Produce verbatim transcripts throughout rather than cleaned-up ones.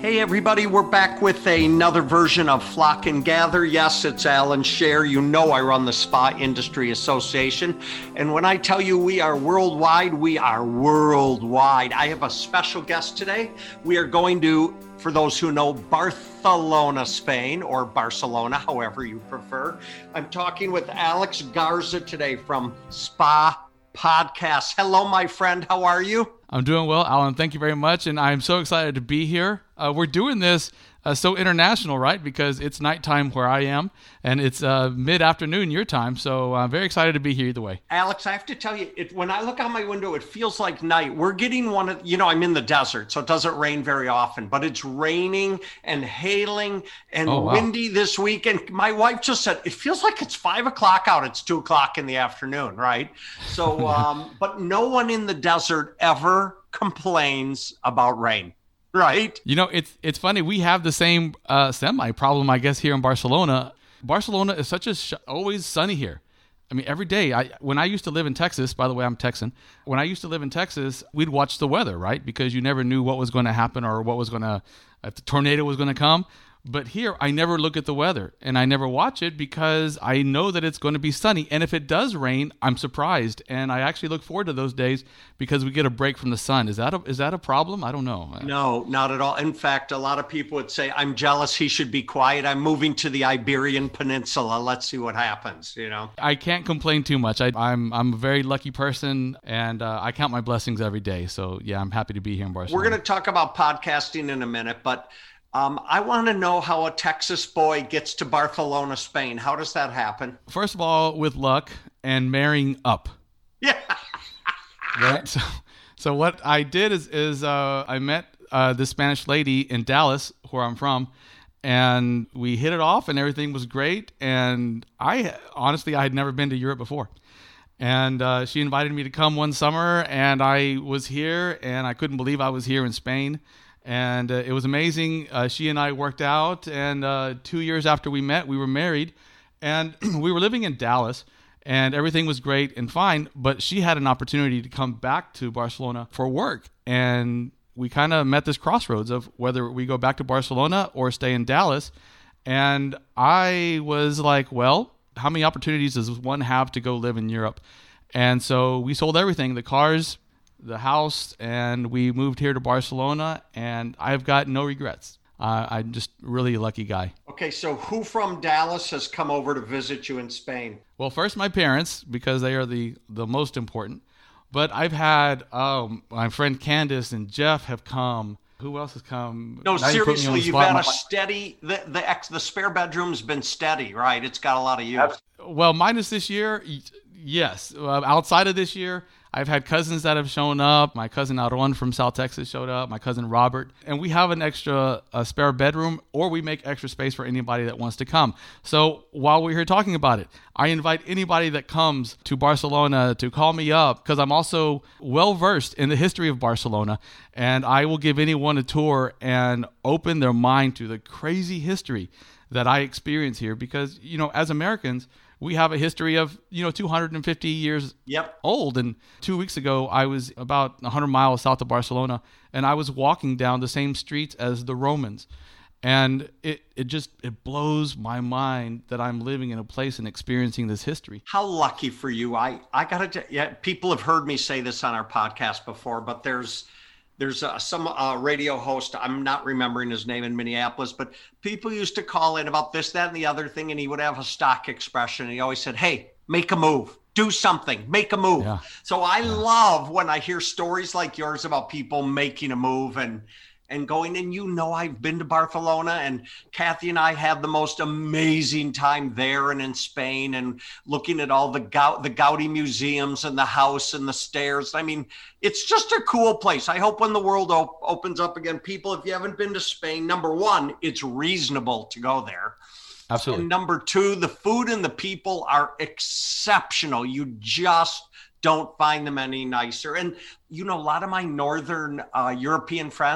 Hey everybody, we're back with another version of Flock and Gather. Yes, it's Alan Scher. You know I run the Spa Industry Association. And when I tell you we are worldwide, we are worldwide. I have a special guest today. We are going to, for those who know, Barcelona, Spain, or Barcelona, however you prefer. I'm talking with Alex Garza today from Spa Podcast. Hello, my friend. How are you? I'm doing well, Alan. Thank you very much. And I'm so excited to be here. Uh, we're doing this uh, so international, right? Because it's nighttime where I am, and it's uh, mid-afternoon your time. So I'm very excited to be here either way. Alex, I have to tell you, it, when I look out my window, it feels like night. We're getting one of, you know, I'm in the desert, so it doesn't rain very often, but it's raining and hailing and oh, wow. windy this week. And my wife just said, it feels like it's five o'clock out. It's two o'clock in the afternoon, right? So, um, but no one in the desert ever complains about rain. Right. You know, it's it's funny. We have the same uh, semi problem, I guess, here in Barcelona. Barcelona is such a sh- always sunny here. I mean, every day. I when I used to live in Texas, by the way, I'm Texan. When I used to live in Texas, we'd watch the weather, right? Because you never knew what was going to happen or what was going to, if the tornado was going to come. But here, I never look at the weather and I never watch it because I know that it's going to be sunny. And if it does rain, I'm surprised. And I actually look forward to those days because we get a break from the sun. Is that a, is that a problem? I don't know. No, not at all. In fact, a lot of people would say, I'm jealous. He should be quiet. I'm moving to the Iberian Peninsula. Let's see what happens, you know? I can't complain too much. I, I'm I'm a very lucky person and uh, I count my blessings every day. So yeah, I'm happy to be here in Barcelona. We're going to talk about podcasting in a minute, but Um, I want to know how a Texas boy gets to Barcelona, Spain. How does that happen? First of all, with luck and marrying up. Yeah. Right. So, so what I did is is uh, I met uh, this Spanish lady in Dallas, where I'm from, and we hit it off, and everything was great. And I honestly, I had never been to Europe before. And uh, she invited me to come one summer, and I was here, and I couldn't believe I was here in Spain. And uh, it was amazing. Uh, she and I worked out, and uh, two years after we met, we were married, and we were living in Dallas, and everything was great and fine, but she had an opportunity to come back to Barcelona for work, and we kind of met this crossroads of whether we go back to Barcelona or stay in Dallas, and I was like, well, how many opportunities does one have to go live in Europe? And so we sold everything, the cars, the house, and we moved here to Barcelona, and I've got no regrets. Uh, I'm just really a lucky guy. Okay, so who from Dallas has come over to visit you in Spain? Well, first my parents, because they are the, the most important. But I've had um, my friend Candace and Jeff have come. Who else has come? No, Now seriously, you you've spot. had My- a steady, the the, ex, the spare bedroom's been steady, right? It's got a lot of use. Well, minus this year, y- yes. Uh, outside of this year, I've had cousins that have shown up. My cousin Aaron from South Texas showed up. My cousin Robert. And we have an extra uh, spare bedroom, or we make extra space for anybody that wants to come. So while we're here talking about it, I invite anybody that comes to Barcelona to call me up, because I'm also well-versed in the history of Barcelona. And I will give anyone a tour and open their mind to the crazy history that I experience here. Because, you know, as Americans, we have a history of, you know, two hundred fifty years yep. old. And two weeks ago, I was about one hundred miles south of Barcelona, and I was walking down the same streets as the Romans. And it, it just, it blows my mind that I'm living in a place and experiencing this history. How lucky for you. I, I got to, yeah, people have heard me say this on our podcast before, but there's, There's uh, some uh, radio host, I'm not remembering his name, in Minneapolis, but people used to call in about this, that, and the other thing, and he would have a stock expression. And he always said, hey, make a move, do something, make a move. Yeah. So I Yeah. love when I hear stories like yours about people making a move and and going. And you know, I've been to Barcelona, and Kathy and I had the most amazing time there and in Spain, and looking at all the Gau- the Gaudi museums and the house and the stairs. I mean, it's just a cool place. I hope when the world op- opens up again, people, if you haven't been to Spain, number one, it's reasonable to go there. Absolutely. And number two, the food and the people are exceptional. You just don't find them any nicer. And, you know, a lot of my Northern uh, European friends,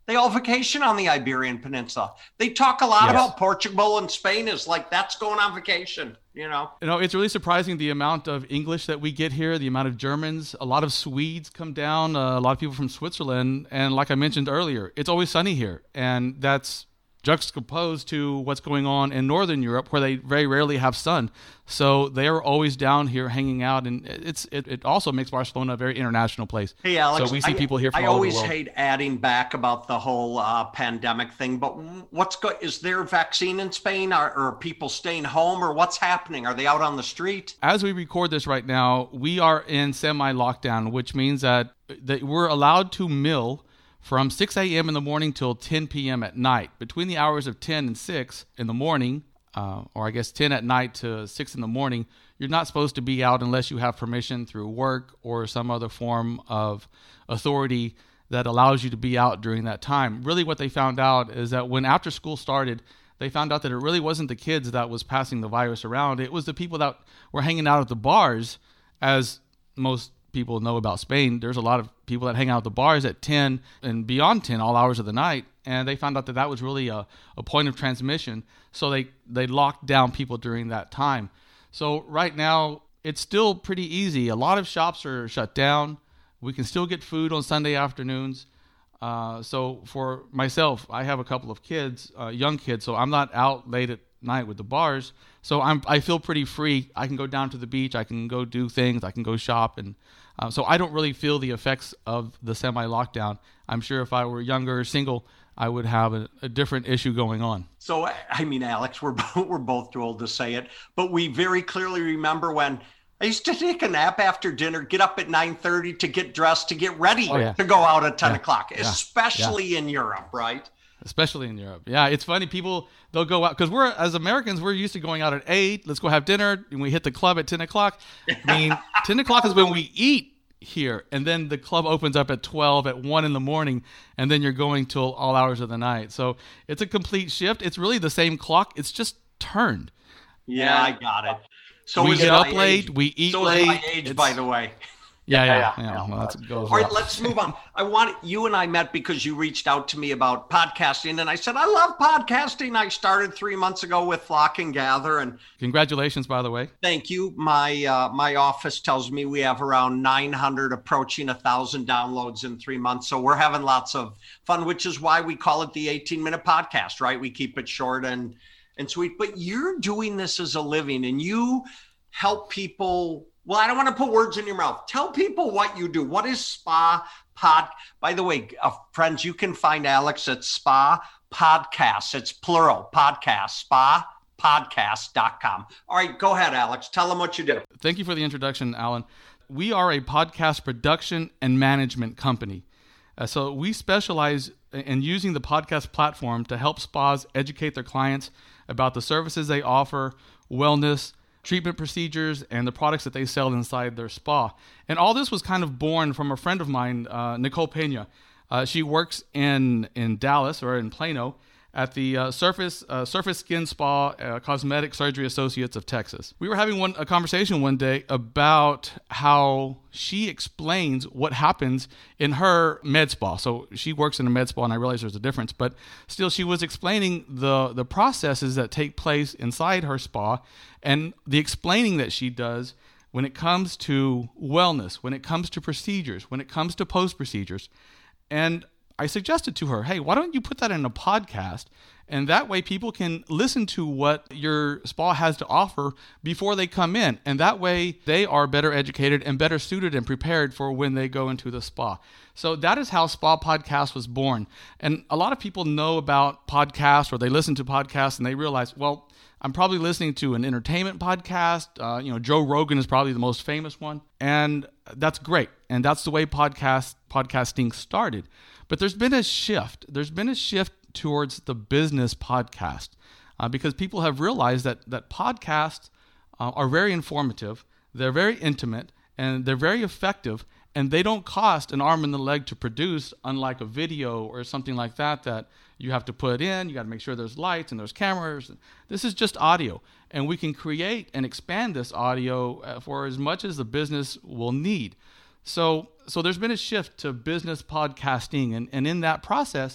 They all vacation on the Iberian Peninsula. They talk a lot Yes. about Portugal and Spain is like, that's going on vacation, you know? You know, it's really surprising the amount of English that we get here, the amount of Germans, a lot of Swedes come down, uh, a lot of people from Switzerland. And like I mentioned earlier, it's always sunny here. And that's juxtaposed to what's going on in Northern Europe, where they very rarely have sun. So they are always down here hanging out. And it's it, it also makes Barcelona a very international place. Hey, Alex, so we see I, people here from I all over always the world. hate adding back about the whole uh, pandemic thing, but what's go- is there a vaccine in Spain? Or, or are people staying home, or what's happening? Are they out on the street? As we record this right now, we are in semi-lockdown, which means that, that we're allowed to mill from six a.m. in the morning till ten p.m. at night. Between the hours of ten and six in the morning, uh, or I guess ten at night to six in the morning, you're not supposed to be out unless you have permission through work or some other form of authority that allows you to be out during that time. Really what they found out is that when after school started, they found out that it really wasn't the kids that was passing the virus around. It was the people that were hanging out at the bars. As most people know about Spain, there's a lot of people that hang out at the bars at ten and beyond ten, all hours of the night. And they found out that that was really a, a point of transmission. So they, they locked down people during that time. So right now, it's still pretty easy. A lot of shops are shut down. We can still get food on Sunday afternoons. Uh, so for myself, I have a couple of kids, uh, young kids, so I'm not out late at night with the bars. So I'm, I feel pretty free. I can go down to the beach. I can go do things. I can go shop. And uh, so I don't really feel the effects of the semi-lockdown. I'm sure if I were younger or single, I would have a, a different issue going on. So, I mean, Alex, we're, we're both too old to say it, but we very clearly remember when I used to take a nap after dinner, get up at nine thirty to get dressed, to get ready Oh, yeah. to go out at ten Yeah. o'clock, Yeah. especially yeah. in Europe, right? Especially in Europe. Yeah, it's funny. People, they'll go out, because we're, as Americans, we're used to going out at eight. Let's go have dinner. And we hit the club at ten o'clock. I mean, ten o'clock is when we eat here. And then the club opens up at twelve, at one in the morning. And then you're going till all hours of the night. So it's a complete shift. It's really the same clock. It's just turned. Yeah, I got it. So we is get my up late. age. We eat so late. Is my age, It's- by the way. Yeah, yeah, Yeah, yeah. yeah. Well, that's, it goes All right, well. let's move on. I want you and I met because you reached out to me about podcasting, and I said I love podcasting. I started three months ago with Flock and Gather, and Congratulations, by the way. thank you. My uh, my office tells me we have around nine hundred, approaching a thousand downloads in three months. So we're having lots of fun, which is why we call it the eighteen minute podcast, right? We keep it short and and sweet. But you're doing this as a living, and you help people. Well, I don't want to put words in your mouth. Tell people what you do. What is Spa Pod? By the way, uh, friends, you can find Alex at Spa Podcasts. It's plural, podcast, spa podcast dot com. All right, go ahead, Alex. Tell them what you do. Thank you for the introduction, Alan. We are a podcast production and management company. Uh, so we specialize in using the podcast platform to help spas educate their clients about the services they offer, wellness, treatment procedures, and the products that they sell inside their spa. And all this was kind of born from a friend of mine, uh, Nicole Pena. Uh, she works in, in Dallas, or in Plano, at the uh, Surface uh, Surface Skin Spa uh, Cosmetic Surgery Associates of Texas. We were having one a conversation one day about how she explains what happens in her med spa. So she works in a med spa, and I realize there's a difference, but still she was explaining the, the processes that take place inside her spa and the explaining that she does when it comes to wellness, when it comes to procedures, when it comes to post-procedures. And I suggested to her, hey, why don't you put that in a podcast? And that way people can listen to what your spa has to offer before they come in. And that way they are better educated and better suited and prepared for when they go into the spa. So that is how Spa Podcast was born. And a lot of people know about podcasts, or they listen to podcasts and they realize, well, I'm probably listening to an entertainment podcast. Uh, you know, Joe Rogan is probably the most famous one. And that's great. And that's the way podcast podcasting started. But there's been a shift. There's been a shift towards the business podcast uh, because people have realized that that podcasts uh, are very informative, they're very intimate, and they're very effective, and they don't cost an arm and a leg to produce, unlike a video or something like that that you have to put in. You got to make sure there's lights and there's cameras. This is just audio, and we can create and expand this audio for as much as the business will need. So so there's been a shift to business podcasting, and, and in that process,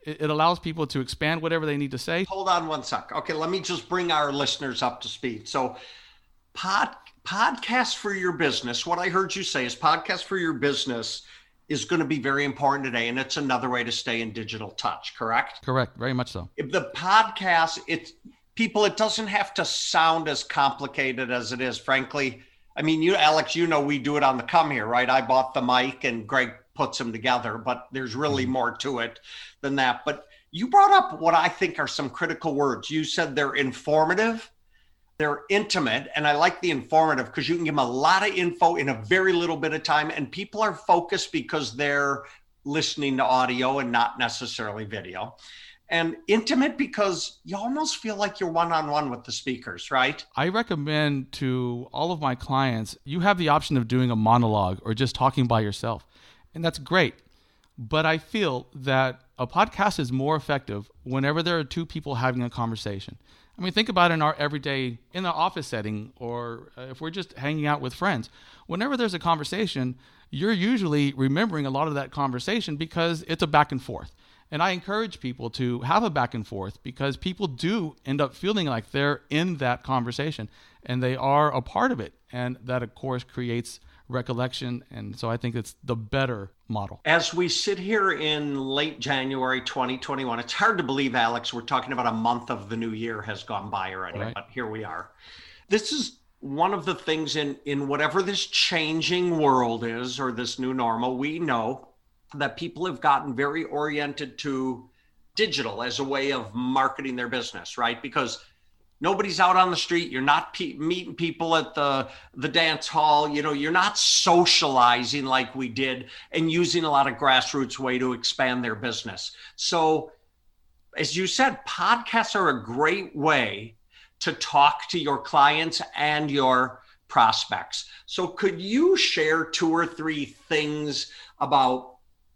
it, it allows people to expand whatever they need to say. Hold on one sec. Okay, let me just bring our listeners up to speed. So pod, podcast for your business, what I heard you say is podcast for your business is going to be very important today. And it's another way to stay in digital touch, correct? Correct. Very much so. If the podcast, it's people, it doesn't have to sound as complicated as it is, frankly. I mean, you, Alex, you know, we do it on the come here, right? I bought the mic and Greg puts them together, but there's really more to it than that. But you brought up what I think are some critical words. You said they're informative, they're intimate, and I like the informative because you can give them a lot of info in a very little bit of time, and people are focused because they're listening to audio and not necessarily video. And intimate because you almost feel like you're one-on-one with the speakers, right? I recommend to all of my clients, you have the option of doing a monologue or just talking by yourself. And that's great. But I feel that a podcast is more effective whenever there are two people having a conversation. I mean, think about it in our everyday, in the office setting, or if we're just hanging out with friends. Whenever there's a conversation, you're usually remembering a lot of that conversation because it's a back and forth. And I encourage people to have a back and forth because people do end up feeling like they're in that conversation and they are a part of it. And that, of course, creates recollection. And so I think it's the better model. As we sit here in late January twenty twenty-one, it's hard to believe, Alex, we're talking about a month of the new year has gone by already, right. But here we are. This is one of the things in, in whatever this changing world is or this new normal, we know that people have gotten very oriented to digital as a way of marketing their business, right? Because nobody's out on the street. You're not pe- meeting people at the, the dance hall. You know, you're not socializing like we did and using a lot of grassroots way to expand their business. So as you said, podcasts are a great way to talk to your clients and your prospects. So could you share two or three things about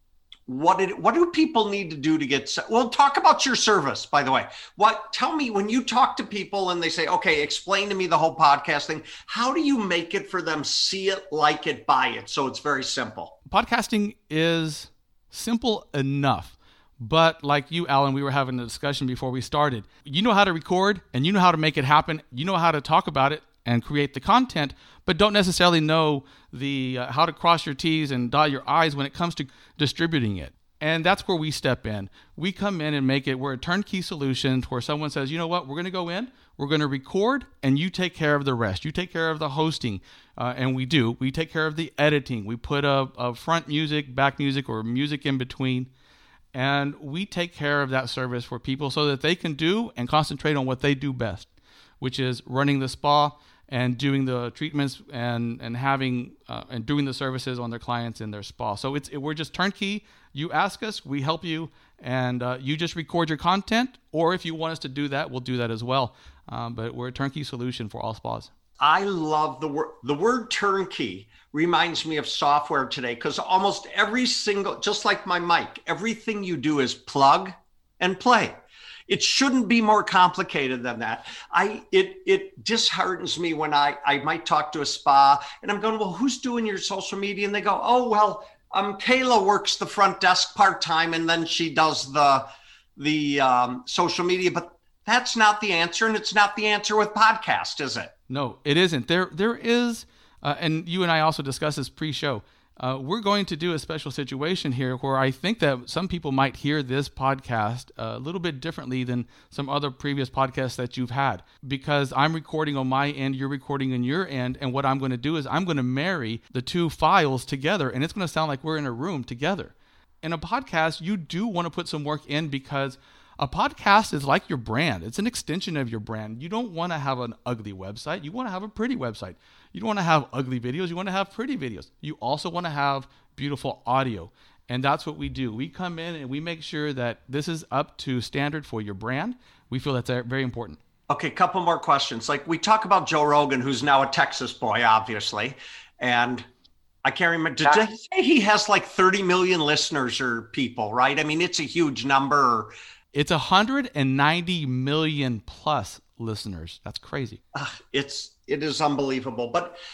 What did what do people need to do to get, well, talk about your service, by the way. What, tell me, when you talk to people and they say, okay, explain to me the whole podcast thing, how do you make it for them, see it, like it, buy it? So it's very simple. Podcasting is simple enough. But like you, Alan, we were having a discussion before we started. You know how to record and you know how to make it happen. You know how to talk about it and create the content, but don't necessarily know the uh, how to cross your T's and dot your I's when it comes to distributing it. And that's where we step in. We come in and make it, we're a turnkey solution where someone says, you know what, we're going to go in, we're going to record, and you take care of the rest. You take care of the hosting, uh, and we do. We take care of the editing. We put a, a front music, back music, or music in between, and we take care of that service for people so that they can do and concentrate on what they do best, which is running the spa and doing the treatments and and having uh, and doing the services on their clients in their spa. So it's it, we're just turnkey. You ask us, we help you, and uh, you just record your content. Or if you want us to do that, we'll do that as well. Um, but we're a turnkey solution for all spas. I love the word. The word turnkey reminds me of software today because almost every single, just like my mic, everything you do is plug and play. It shouldn't be more complicated than that. I it it disheartens me when I, I might talk to a spa and I'm going, well, who's doing your social media? And they go, oh, well, um, Kayla works the front desk part-time and then she does the the um, social media. But that's not the answer, and it's not the answer with podcast, is it? No, it isn't. There there is, uh, and you and I also discussed this pre-show. Uh, we're going to do a special situation here where I think that some people might hear this podcast a little bit differently than some other previous podcasts that you've had, because I'm recording on my end, you're recording on your end, and what I'm going to do is I'm going to marry the two files together, and it's going to sound like we're in a room together. In a podcast, you do want to put some work in because a podcast is like your brand. It's an extension of your brand. You don't want to have an ugly website. You want to have a pretty website. You don't want to have ugly videos. You want to have pretty videos. You also want to have beautiful audio. And that's what we do. We come in and we make sure that this is up to standard for your brand. We feel that's very important. Okay, couple more questions. Like we talk about Joe Rogan, who's now a Texas boy, obviously. And I can't remember. Did they say he has like thirty million listeners or people, right? I mean, it's a huge number. It's one hundred ninety million plus listeners. That's crazy. Uh, it's it is unbelievable. But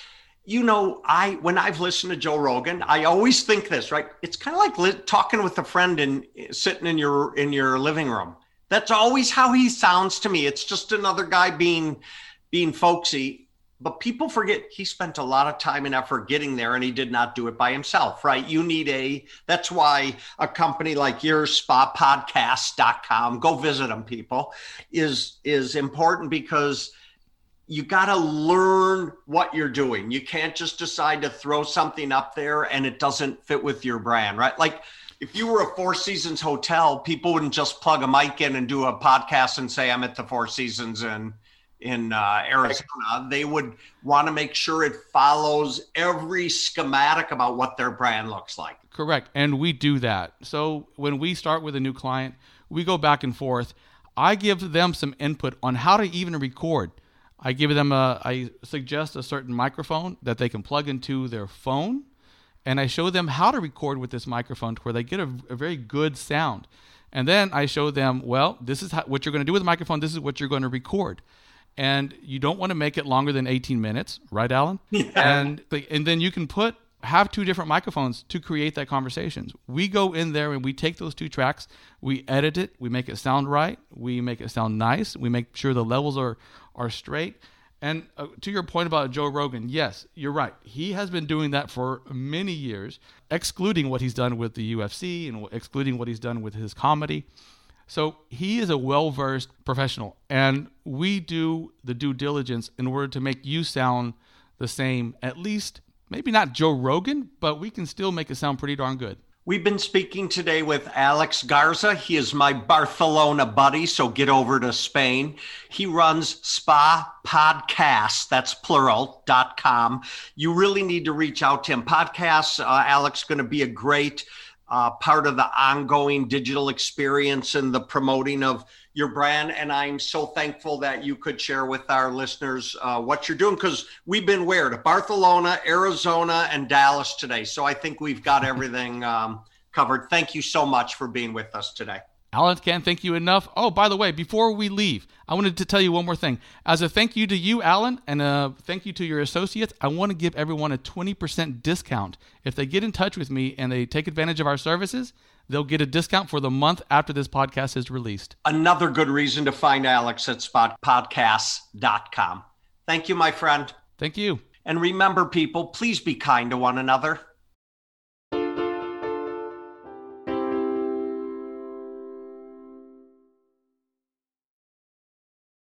You know, I when I've listened to Joe Rogan, I always think this, right? It's kind of like li- talking with a friend and sitting in your in your living room. That's always how he sounds to me. It's just another guy being being folksy. But people forget he spent a lot of time and effort getting there, and he did not do it by himself, right? You need a, that's why a company like yours, spa podcast dot com, go visit them, people, is, is important, because you got to learn what you're doing. You can't just decide to throw something up there and it doesn't fit with your brand, right? Like if you were a Four Seasons hotel, people wouldn't just plug a mic in and do a podcast and say, I'm at the Four Seasons and in uh, Arizona. They would want to make sure it follows every schematic about what their brand looks like. Correct. And we do that. So when we start with a new client, we go back and forth. I give them some input on how to even record. I give them a, I suggest a certain microphone that they can plug into their phone. And I show them how to record with this microphone to where they get a, a very good sound. And then I show them, well, this is how, what you're going to do with the microphone. This is what you're going to record. And you don't want to make it longer than eighteen minutes, right, Alan? Yeah. And and then you can put have two different microphones to create that conversation. We go in there and we take those two tracks, we edit it, we make it sound right, we make it sound nice, we make sure the levels are are straight. And uh, to your point about Joe Rogan, yes, you're right. He has been doing that for many years, excluding what he's done with the U F C and excluding what he's done with his comedy. So he is a well-versed professional, and we do the due diligence in order to make you sound the same, at least maybe not Joe Rogan, but we can still make it sound pretty darn good. We've been speaking today with Alex Garza. He is my Barcelona buddy, so get over to Spain. He runs Spa Podcast, that's plural, dot com. You really need to reach out to him. Podcasts, uh, Alex, going to be a great uh, part of the ongoing digital experience and the promoting of your brand. And I'm so thankful that you could share with our listeners uh, what you're doing, because we've been where? To Barcelona, Arizona, and Dallas today. So I think we've got everything um, covered. Thank you so much for being with us today. Alan, can't thank you enough. Oh, by the way, before we leave, I wanted to tell you one more thing. As a thank you to you, Alan, and a thank you to your associates, I want to give everyone a twenty percent discount. If they get in touch with me and they take advantage of our services, they'll get a discount for the month after this podcast is released. Another good reason to find Alex at spot podcasts dot com. Thank you, my friend. Thank you. And remember, people, please be kind to one another.